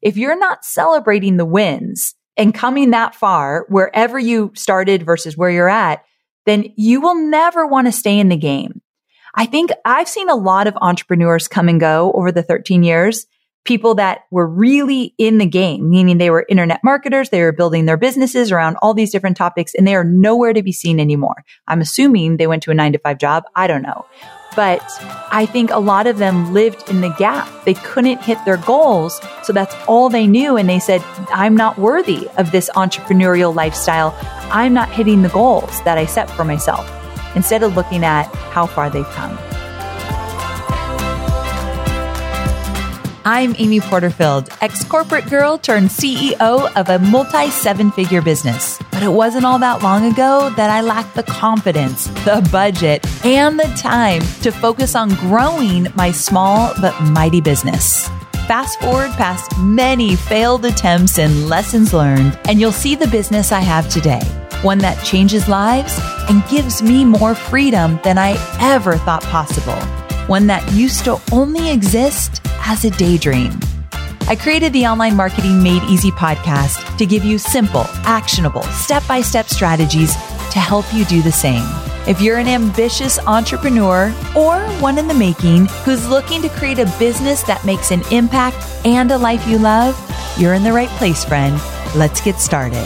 if you're not celebrating the wins and coming that far, wherever you started versus where you're at, then you will never want to stay in the game. I think I've seen a lot of entrepreneurs come and go over the 13 years, people that were really in the game, meaning they were internet marketers, they were building their businesses around all these different topics, and they are nowhere to be seen anymore. I'm assuming they went to a 9-to-5 job. I don't know. But I think a lot of them lived in the gap. They couldn't hit their goals. So that's all they knew. And they said, I'm not worthy of this entrepreneurial lifestyle. I'm not hitting the goals that I set for myself, instead of looking at how far they've come. I'm Amy Porterfield, ex-corporate girl turned CEO of a multi-7-figure business. But it wasn't all that long ago that I lacked the confidence, the budget, and the time to focus on growing my small but mighty business. Fast forward past many failed attempts and lessons learned, and you'll see the business I have today. One that changes lives and gives me more freedom than I ever thought possible. One that used to only exist as a daydream. I created the Online Marketing Made Easy podcast to give you simple, actionable, step-by-step strategies to help you do the same. If you're an ambitious entrepreneur or one in the making who's looking to create a business that makes an impact and a life you love, you're in the right place, friend. Let's get started.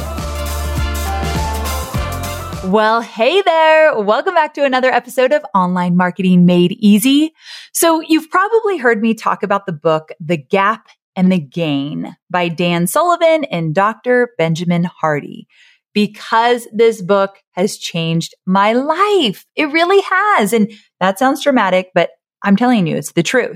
Well, hey there. Welcome back to another episode of Online Marketing Made Easy. So you've probably heard me talk about the book, The Gap and the Gain by Dan Sullivan and Dr. Benjamin Hardy, because this book has changed my life. It really has. And that sounds dramatic, but I'm telling you, it's the truth.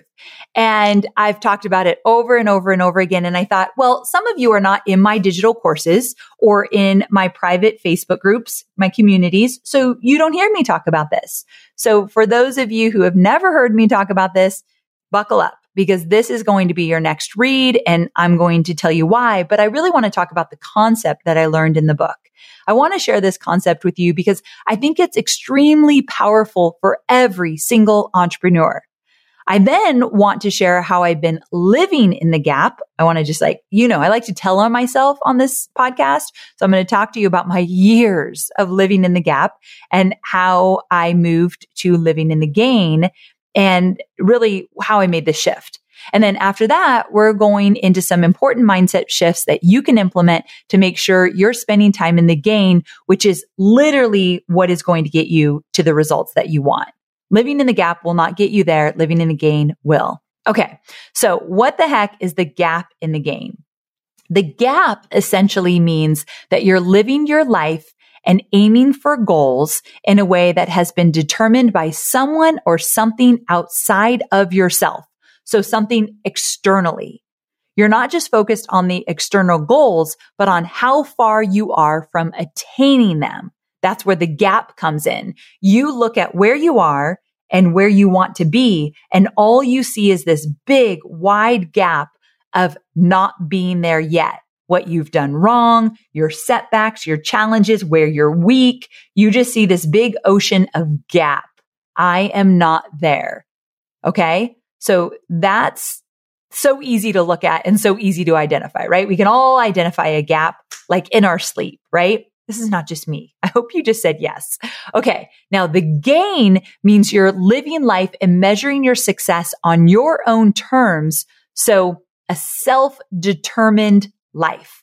And I've talked about it over and over and over again. And I thought, well, some of you are not in my digital courses or in my private Facebook groups, my communities, so you don't hear me talk about this. So for those of you who have never heard me talk about this, buckle up, because this is going to be your next read and I'm going to tell you why. But I really want to talk about the concept that I learned in the book. I want to share this concept with you because I think it's extremely powerful for every single entrepreneur. I then want to share how I've been living in the gap. I want to just I like to tell on myself on this podcast. So I'm going to talk to you about my years of living in the gap and how I moved to living in the gain and really how I made the shift. And then after that, we're going into some important mindset shifts that you can implement to make sure you're spending time in the gain, which is literally what is going to get you to the results that you want. Living in the gap will not get you there. Living in the gain will. Okay. So what the heck is the gap in the gain? The gap essentially means that you're living your life and aiming for goals in a way that has been determined by someone or something outside of yourself. So something externally. You're not just focused on the external goals, but on how far you are from attaining them. That's where the gap comes in. You look at where you are and where you want to be, and all you see is this big, wide gap of not being there yet. What you've done wrong, your setbacks, your challenges, where you're weak. You just see this big ocean of gap. I am not there. Okay? So that's so easy to look at and so easy to identify, right? We can all identify a gap like in our sleep, right? This is not just me. I hope you just said yes. Okay. Now the gain means you're living life and measuring your success on your own terms. So a self-determined life.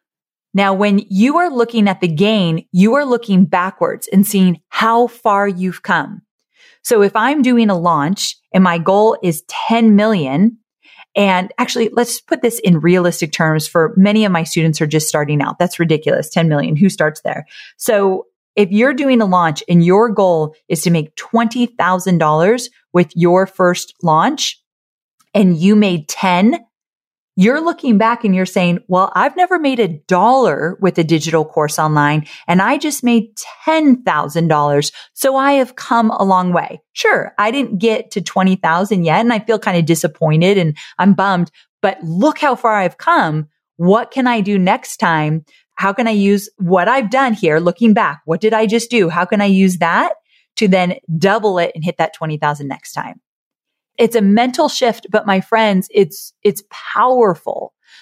Now, when you are looking at the gain, you are looking backwards and seeing how far you've come. So if I'm doing a launch and my goal is 10 million, and actually, let's put this in realistic terms for many of my students who are just starting out. That's ridiculous. 10 million. Who starts there? So if you're doing a launch and your goal is to make $20,000 with your first launch and you made 10, you're looking back and you're saying, well, I've never made $1 with a digital course online and I just made $10,000. So I have come a long way. Sure, I didn't get to 20,000 yet and I feel kind of disappointed and I'm bummed, but look how far I've come. What can I do next time? How can I use what I've done here? Looking back, what did I just do? How can I use that to then double it and hit that 20,000 next time? It's a mental shift, but my friends, it's powerful.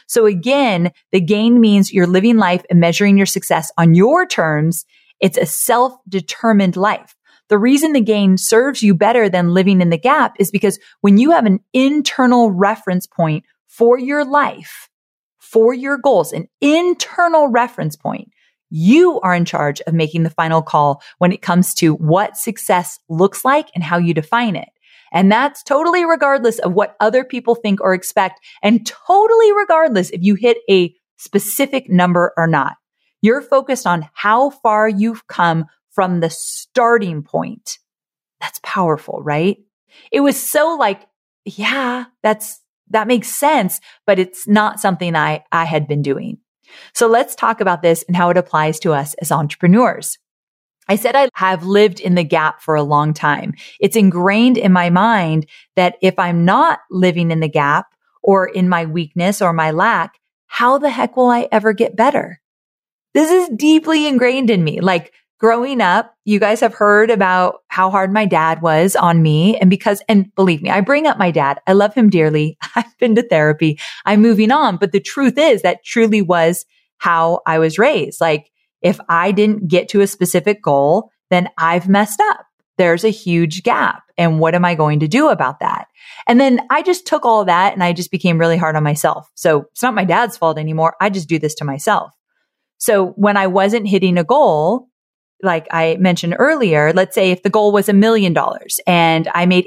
So again, the gain means you're living life and measuring your success on your terms. It's a self-determined life. The reason the gain serves you better than living in the gap is because when you have an internal reference point for your life, for your goals, an internal reference point, you are in charge of making the final call when it comes to what success looks like and how you define it. And that's totally regardless of what other people think or expect, and totally regardless if you hit a specific number or not. You're focused on how far you've come from the starting point. That's powerful, right? It was so like, yeah, that makes sense, but it's not something I had been doing. So let's talk about this and how it applies to us as entrepreneurs. I said I have lived in the gap for a long time. It's ingrained in my mind that if I'm not living in the gap or in my weakness or my lack, how the heck will I ever get better? This is deeply ingrained in me. Like growing up, you guys have heard about how hard my dad was on me. And believe me, I bring up my dad. I love him dearly. I've been to therapy. I'm moving on. But the truth is that truly was how I was raised. Like if I didn't get to a specific goal, then I've messed up. There's a huge gap. And what am I going to do about that? And then I just took all of that and I just became really hard on myself. So it's not my dad's fault anymore. I just do this to myself. So when I wasn't hitting a goal, like I mentioned earlier, let's say if the goal was $1 million and I made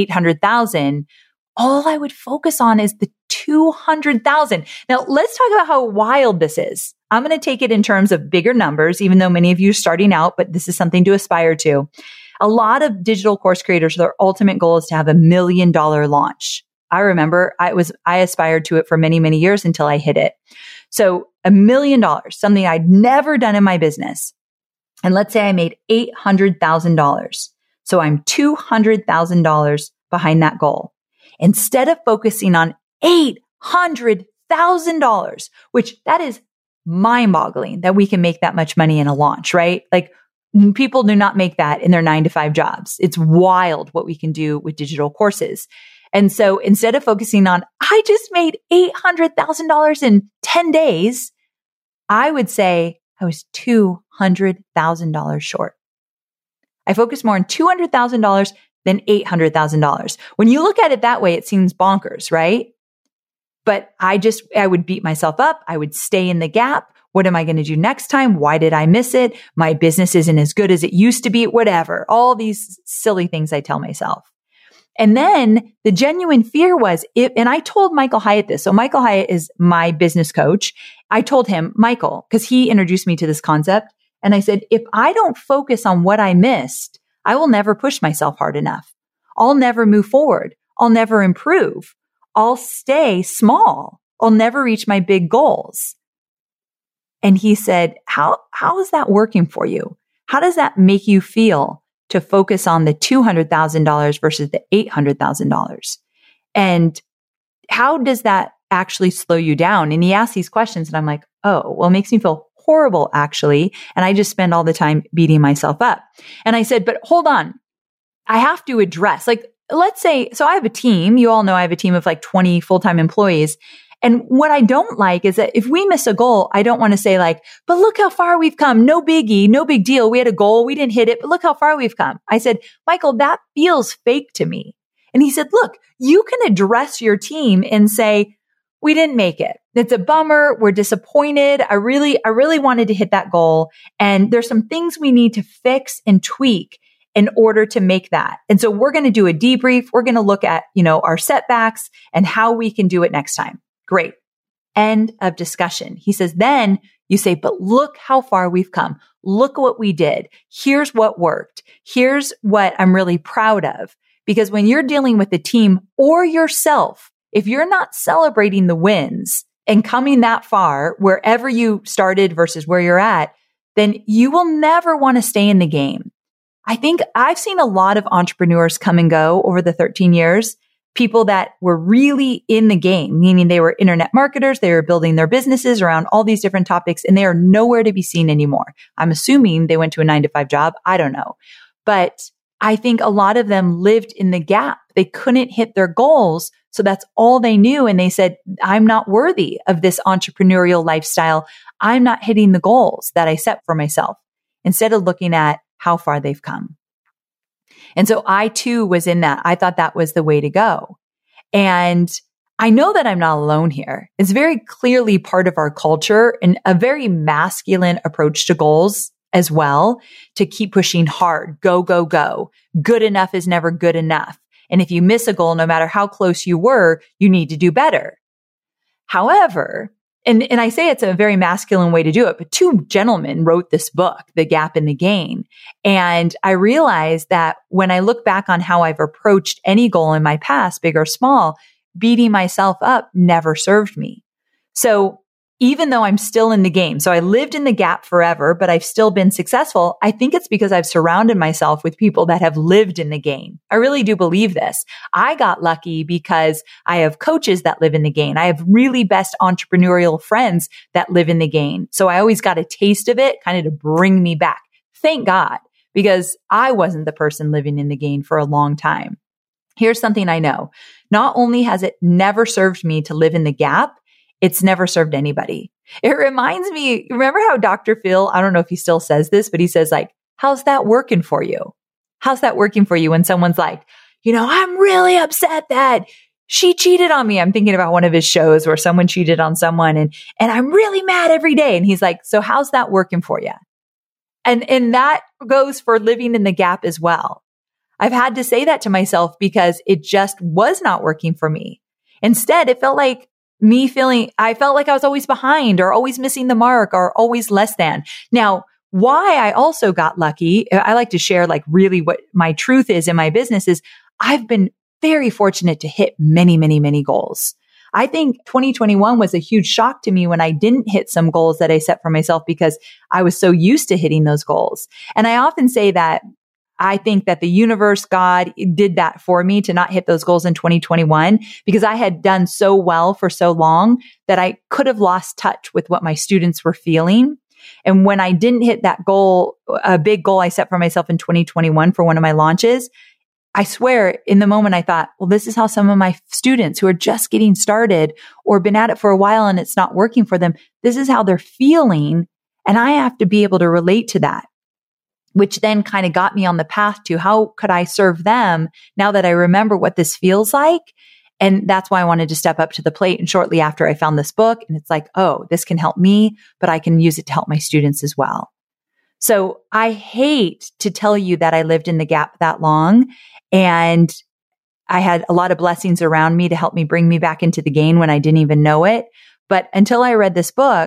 800,000, all I would focus on is the 200,000. Now let's talk about how wild this is. I'm going to take it in terms of bigger numbers, even though many of you are starting out, but this is something to aspire to. A lot of digital course creators, their ultimate goal is to have $1 million launch. I remember I aspired to it for many, many years until I hit it. So $1 million, something I'd never done in my business. And let's say I made $800,000. So I'm $200,000 behind that goal. Instead of focusing on $800,000, which that is mind-boggling that we can make that much money in a launch, right? Like people do not make that in their 9-to-5 jobs. It's wild what we can do with digital courses. And so instead of focusing on, I just made $800,000 in 10 days, I would say I was $200,000 short. I focused more on $200,000 than $800,000. When you look at it that way, it seems bonkers, right? But I would beat myself up. I would stay in the gap. What am I going to do next time? Why did I miss it? My business isn't as good as it used to be, whatever. All these silly things I tell myself. And then the genuine fear was, and I told Michael Hyatt this. So Michael Hyatt is my business coach. I told him, Michael, because he introduced me to this concept. And I said, if I don't focus on what I missed, I will never push myself hard enough. I'll never move forward. I'll never improve. I'll stay small. I'll never reach my big goals. And he said, how is that working for you? How does that make you feel to focus on the $200,000 versus the $800,000? And how does that actually slow you down? And he asked these questions and I'm like, oh, well, it makes me feel horrible actually. And I just spend all the time beating myself up. And I said, but hold on, I have to address, like, let's say, so I have a team. You all know I have a team of like 20 full-time employees. And what I don't like is that if we miss a goal, I don't want to say like, but look how far we've come. No biggie, no big deal. We had a goal. We didn't hit it, but look how far we've come. I said, Michael, that feels fake to me. And he said, look, you can address your team and say, we didn't make it. It's a bummer. We're disappointed. I really wanted to hit that goal. And there's some things we need to fix and tweak in order to make that. And so we're going to do a debrief. We're going to look at, our setbacks and how we can do it next time. Great. End of discussion. He says, then you say, but look how far we've come. Look what we did. Here's what worked. Here's what I'm really proud of. Because when you're dealing with a team or yourself, if you're not celebrating the wins and coming that far, wherever you started versus where you're at, then you will never want to stay in the game. I think I've seen a lot of entrepreneurs come and go over the 13 years. People that were really in the game, meaning they were internet marketers, they were building their businesses around all these different topics, and they are nowhere to be seen anymore. I'm assuming they went to a 9-to-5 job. I don't know. But I think a lot of them lived in the gap. They couldn't hit their goals. So that's all they knew. And they said, I'm not worthy of this entrepreneurial lifestyle. I'm not hitting the goals that I set for myself, instead of looking at how far they've come. And so I too was in that. I thought that was the way to go. And I know that I'm not alone here. It's very clearly part of our culture and a very masculine approach to goals as well, to keep pushing hard, go, go, go. Good enough is never good enough. And if you miss a goal, no matter how close you were, you need to do better. However, and I say it's a very masculine way to do it, but two gentlemen wrote this book, The Gap and the Gain. And I realized that when I look back on how I've approached any goal in my past, big or small, beating myself up never served me. So even though I'm still in the game, so I lived in the gap forever, but I've still been successful, I think it's because I've surrounded myself with people that have lived in the game. I really do believe this. I got lucky because I have coaches that live in the game. I have really best entrepreneurial friends that live in the game. So I always got a taste of it kind of to bring me back. Thank God, because I wasn't the person living in the game for a long time. Here's something I know. Not only has it never served me to live in the gap, it's never served anybody. It reminds me, remember how Dr. Phil, I don't know if he still says this, but he says like, how's that working for you? How's that working for you when someone's like, I'm really upset that she cheated on me. I'm thinking about one of his shows where someone cheated on someone and I'm really mad every day. And he's like, so how's that working for you? And that goes for living in the gap as well. I've had to say that to myself because it just was not working for me. Instead, it felt like I felt like I was always behind or always missing the mark or always less than. Now, why I also got lucky, I like to share like really what my truth is in my business is I've been very fortunate to hit many, many, many goals. I think 2021 was a huge shock to me when I didn't hit some goals that I set for myself because I was so used to hitting those goals. And I often say that I think that the universe, God did that for me to not hit those goals in 2021 because I had done so well for so long that I could have lost touch with what my students were feeling. And when I didn't hit that goal, a big goal I set for myself in 2021 for one of my launches, I swear in the moment I thought, well, this is how some of my students who are just getting started or been at it for a while and it's not working for them, this is how they're feeling. And I have to be able to relate to that, which then kind of got me on the path to how could I serve them now that I remember what this feels like. And that's why I wanted to step up to the plate. And shortly after I found this book and it's like, oh, this can help me, but I can use it to help my students as well. So I hate to tell you that I lived in the gap that long and I had a lot of blessings around me to help me bring me back into the game when I didn't even know it. But until I read this book,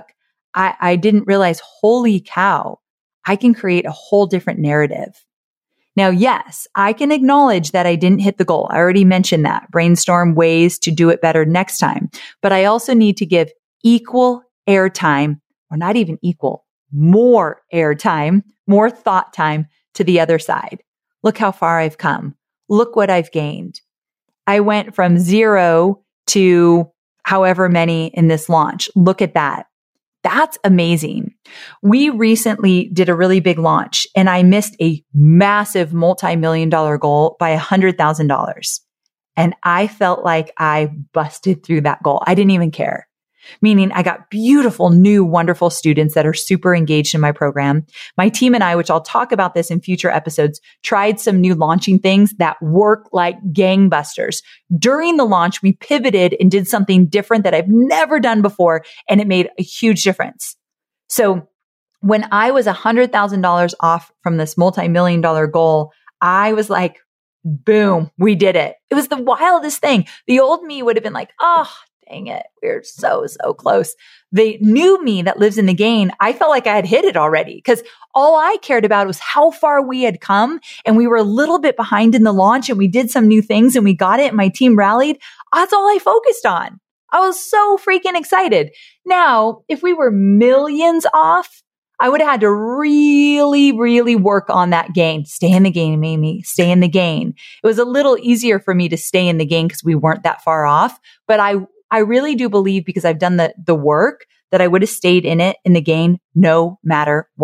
I didn't realize, holy cow, I can create a whole different narrative. Now, yes, I can acknowledge that I didn't hit the goal. I already mentioned that. Brainstorm ways to do it better next time. But I also need to give equal airtime, or not even equal, more airtime, more thought time to the other side. Look how far I've come. Look what I've gained. I went from 0 to however many in this launch. Look at that. That's amazing. We recently did a really big launch and I missed a massive multi-million-dollar goal by $100,000. And I felt like I busted through that goal. I didn't even care. Meaning I got beautiful, new, wonderful students that are super engaged in my program. My team and I, which I'll talk about this in future episodes, tried some new launching things that work like gangbusters. During the launch, we pivoted and did something different that I've never done before, and it made a huge difference. So when I was $100,000 off from this multi-million-dollar goal, I was like, boom, we did it. It was the wildest thing. The old me would have been like, oh, dang it. We're so close. The new me that lives in the game, I felt like I had hit it already because all I cared about was how far we had come. And we were a little bit behind in the launch and we did some new things and we got it and my team rallied. That's all I focused on. I was so freaking excited. Now, if we were millions off, I would have had to really, really work on that gain. Stay in the game, Amy. Stay in the game. It was a little easier for me to stay in the game because we weren't that far off. But I really do believe because I've done the work that I would have stayed in it in the game no matter what.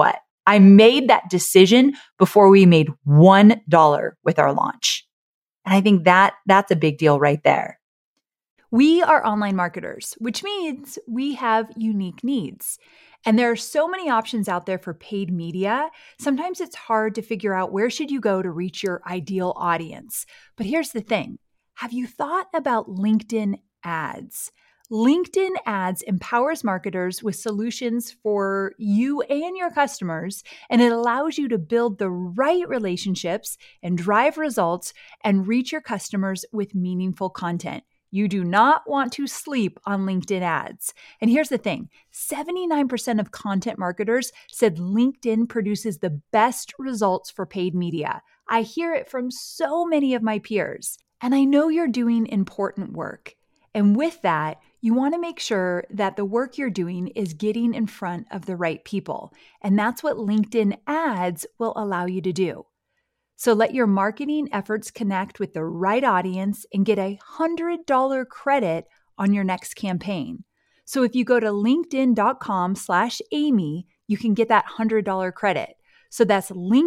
I made that decision before we made $1 with our launch. And I think that's a big deal right there. We are online marketers, which means we have unique needs. And there are so many options out there for paid media. Sometimes it's hard to figure out where should you go to reach your ideal audience. But here's the thing. Have you thought about LinkedIn ads? LinkedIn ads empowers marketers with solutions for you and your customers, and it allows you to build the right relationships and drive results and reach your customers with meaningful content. You do not want to sleep on LinkedIn ads. And here's the thing, 79% of content marketers said LinkedIn produces the best results for paid media. I hear it from so many of my peers. And I know you're doing important work. And with that, you want to make sure that the work you're doing is getting in front of the right people. And that's what LinkedIn ads will allow you to do. So let your marketing efforts connect with the right audience and get a $100 credit on your next campaign. So if you go to linkedin.com/Amy, you can get that $100 credit. So that's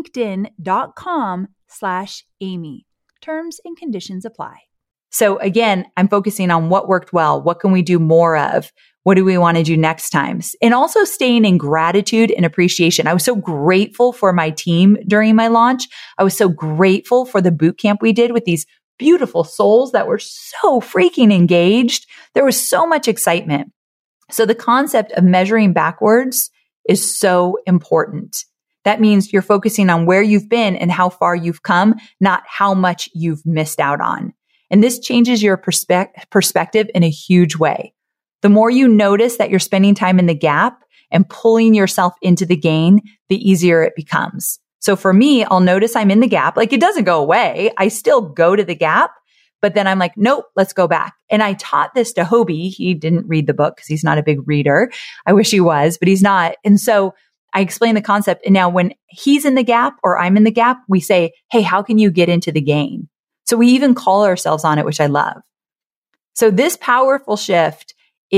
linkedin.com/Amy. Terms and conditions apply. So again, I'm focusing on what worked well. What can we do more of? What do we want to do next time? And also staying in gratitude and appreciation. I was so grateful for my team during my launch. I was so grateful for the boot camp we did with these beautiful souls that were so freaking engaged. There was so much excitement. So the concept of measuring backwards is so important. That means you're focusing on where you've been and how far you've come, not how much you've missed out on. And this changes your perspective in a huge way. The more you notice that you're spending time in the gap and pulling yourself into the gain, the easier it becomes. So for me, I'll notice I'm in the gap. Like it doesn't go away. I still go to the gap, but then I'm like, nope, let's go back. And I taught this to Hobie. He didn't read the book because he's not a big reader. I wish he was, but he's not. And so I explained the concept. And now when he's in the gap or I'm in the gap, we say, hey, how can you get into the gain? So we even call ourselves on it, which I love. So this powerful shift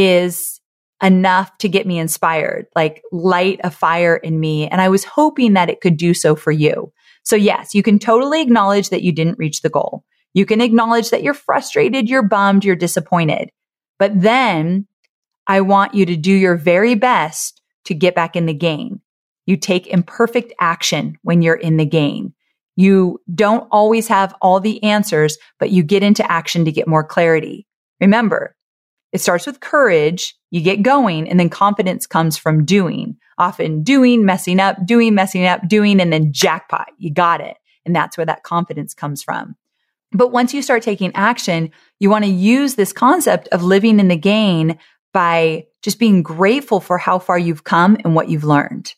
is enough to get me inspired, like light a fire in me. And I was hoping that it could do so for you. So yes, you can totally acknowledge that you didn't reach the goal. You can acknowledge that you're frustrated, you're bummed, you're disappointed. But then I want you to do your very best to get back in the game. You take imperfect action when you're in the game. You don't always have all the answers, but you get into action to get more clarity. Remember, it starts with courage, you get going, and then confidence comes from doing. Often doing, messing up, doing, and then jackpot, you got it. And that's where that confidence comes from. But once you start taking action, you want to use this concept of living in the gain by just being grateful for how far you've come and what you've learned.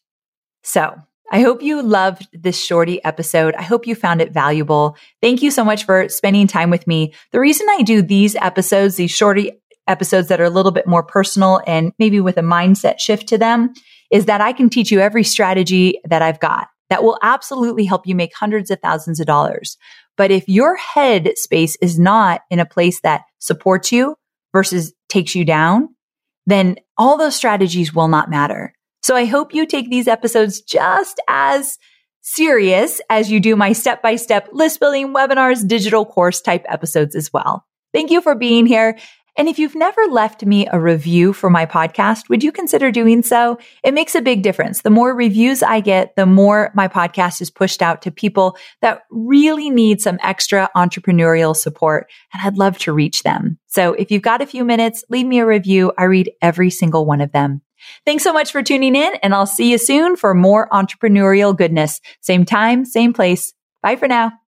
So I hope you loved this shorty episode. I hope you found it valuable. Thank you so much for spending time with me. The reason I do these episodes, these shorty episodes that are a little bit more personal and maybe with a mindset shift to them, is that I can teach you every strategy that I've got that will absolutely help you make hundreds of thousands of dollars. But if your head space is not in a place that supports you versus takes you down, then all those strategies will not matter. So I hope you take these episodes just as serious as you do my step-by-step list building webinars, digital course type episodes as well. Thank you for being here. And if you've never left me a review for my podcast, would you consider doing so? It makes a big difference. The more reviews I get, the more my podcast is pushed out to people that really need some extra entrepreneurial support. And I'd love to reach them. So if you've got a few minutes, leave me a review. I read every single one of them. Thanks so much for tuning in, and I'll see you soon for more entrepreneurial goodness. Same time, same place. Bye for now.